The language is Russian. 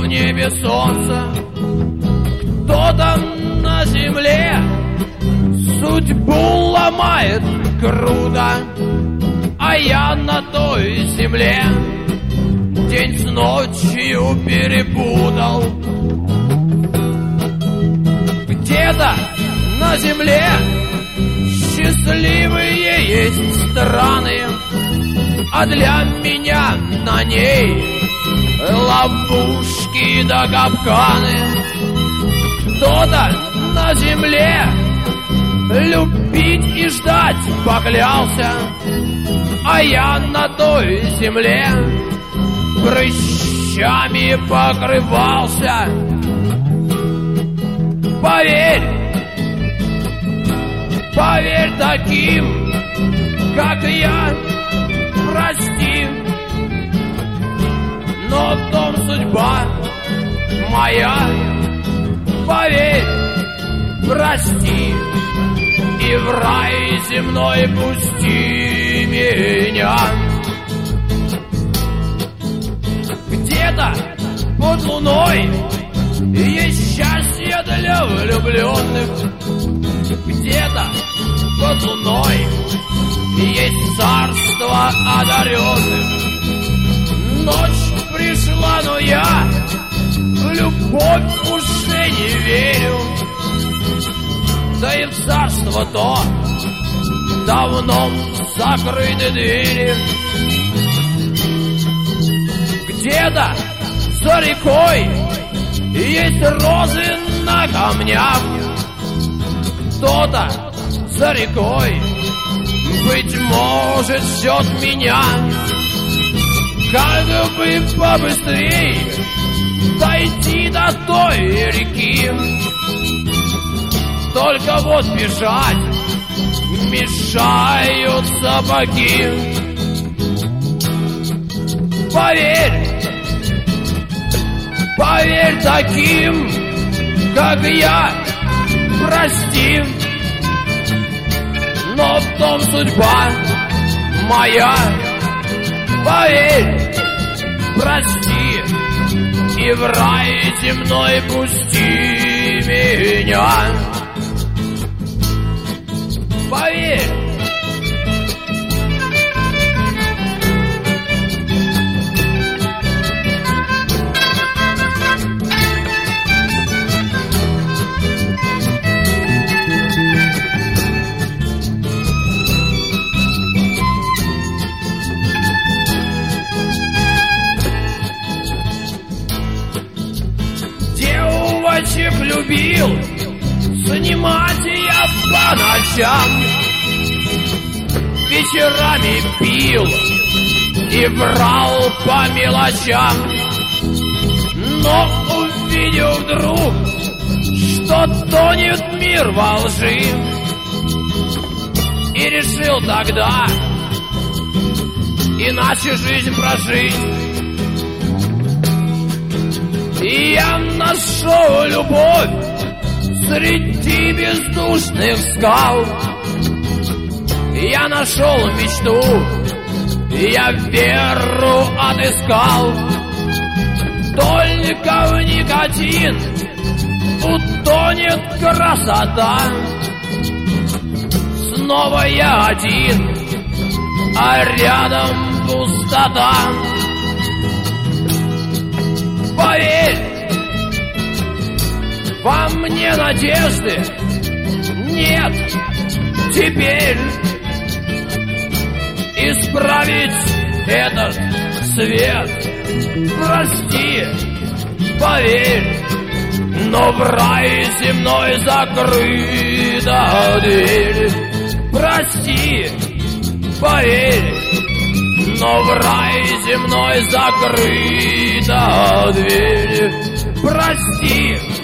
в небе солнце, кто-то на земле судьбу ломает круто, а я на той земле день с ночью перепутал. Где-то на земле счастливые есть страны, а для меня на ней ловушки да капканы. Кто-то на земле любить и ждать поклялся, а я на той земле прыщами покрывался. Поверь, поверь таким, как я, прости, но в том судьба моя. Поверь, прости, и в рай земной пусти меня. Где-то под луной есть счастье для влюбленных. Где-то под луной есть царство одаренных. Ночь пришла, но я в любовь уже не верю. Да и в царство то давно закрыты двери. Где-то за рекой есть розы на камнях. Кто-то за рекой, быть может, ждет меня. Как бы побыстрей дойти до той реки. Только вот бежать мешают сапоги. Поверь, поверь таким, как я, прости, но в том судьба моя. Поверь, прости, и в рай земной пусти меня. Поверь. Девочек любил занимать я по ночам, вечерами пил и врал по мелочам. Но увидел вдруг, что тонет мир во лжи, и решил тогда иначе жизнь прожить. И я нашел любовь среди бездушных скал. Я нашел мечту, я веру отыскал. Только в них один утонет красота. Снова я один, а рядом пустота. Поверь, во мне надежды нет теперь исправить этот свет. Прости, поверь, но в рай земной закрыта дверь. Прости, поверь, но в рай земной закрыта дверь. Прости,